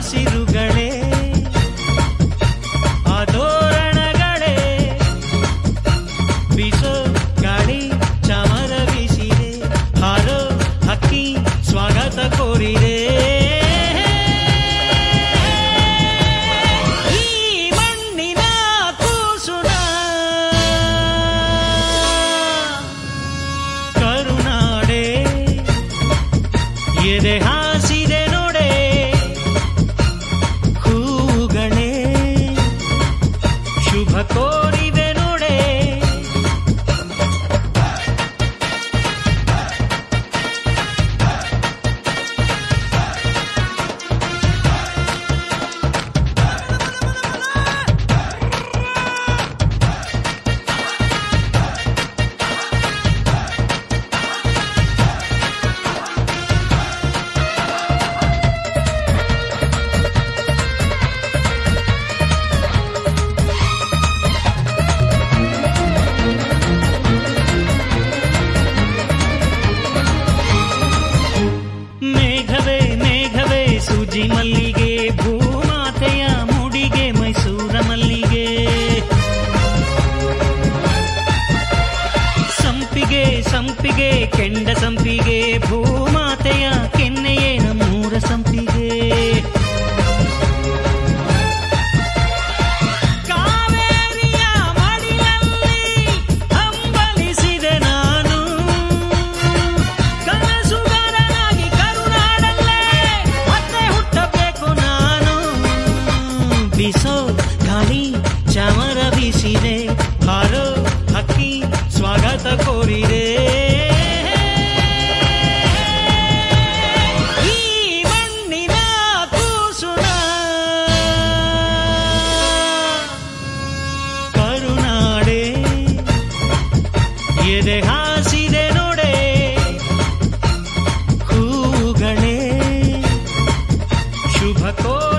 ಹಸಿರುಗಳೇ ಆದೋರಣಗಳೇ ಬೀಸೋ ಗಾಳಿ ಚಾಮರ ಬೀಸಿದೆ ಹಾರೋ ಹಕ್ಕಿ ಸ್ವಾಗತ ಕೋರಿದೆ ಎದೆ ಹಾಸಿದೆ ನೋಡೆ ಹೂಗಳೇ ಶುಭ ಕೋರಿವೆ ನೋಡೆ ಸೂಜಿ ಮಲ್ಲಿಗೆ ಭೂಮಾತೆಯ ಮುಡಿಗೆ ಮೈಸೂರ ಮಲ್ಲಿಗೆ ಸಂಪಿಗೆ ಸಂಪಿಗೆ ಕೆಂಡ ಸಂಪಿಗೆ ಭೂಮಾತೆಯ ಕೆನ್ನೆಯೇ ನಮ್ಮೂರ ಸಂಪಿಗೆ ಕಾವೇರಿಯ ಮಡಿಲಲ್ಲಿ ಹಂಬಲಿಸಿದೆ ನಾನು ಕನಸುಗಾರನಾಗಿ ಕರುನಾಡಲ್ಲೇ ಬೀಸೋ ಗಾಳಿ ಚಾಮರ ಬೀಸಿದೆ ಹಾರೋ ಹಕ್ಕಿ ಸ್ವಾಗತ ಕೋರಿದೆ ಈ ಮಣ್ಣಿನ ಕೂಸುನ ಕರುನಾಡೆ ಎದೆ ಹಾಸಿದೆ ನೋಡೆ ಹೂಗಳೇ ಶುಭ ಕೋ